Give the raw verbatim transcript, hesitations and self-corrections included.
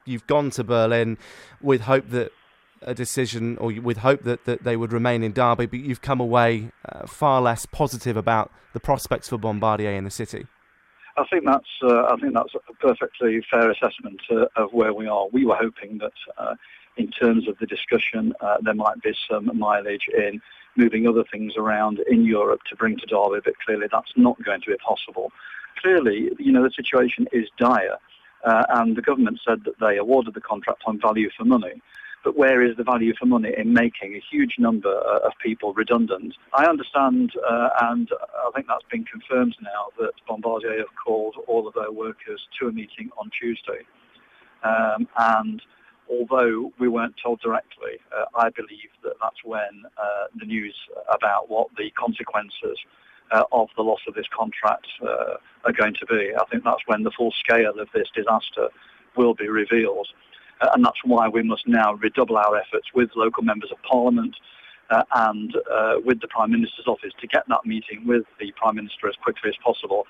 you've gone to Berlin with hope that a decision, or with hope that, that they would remain in Derby, but you've come away uh, far less positive about the prospects for Bombardier in the city. I think that's uh, I think that's a perfectly fair assessment uh, of where we are. We were hoping that uh, in terms of the discussion, uh, there might be some mileage in moving other things around in Europe to bring to Derby, but clearly that's not going to be possible. Clearly, you know, the situation is dire, uh, and the government said that they awarded the contract on value for money. But where is the value for money in making a huge number uh, of people redundant? I understand, uh, and I think that's been confirmed now, that Bombardier have called all of their workers to a meeting on Tuesday. Um, and although we weren't told directly, uh, I believe that that's when uh, the news about what the consequences uh, of the loss of this contract uh, are going to be. I think that's when the full scale of this disaster will be revealed. Uh, and that's why we must now redouble our efforts with local members of Parliament uh, and uh, with the Prime Minister's office to get that meeting with the Prime Minister as quickly as possible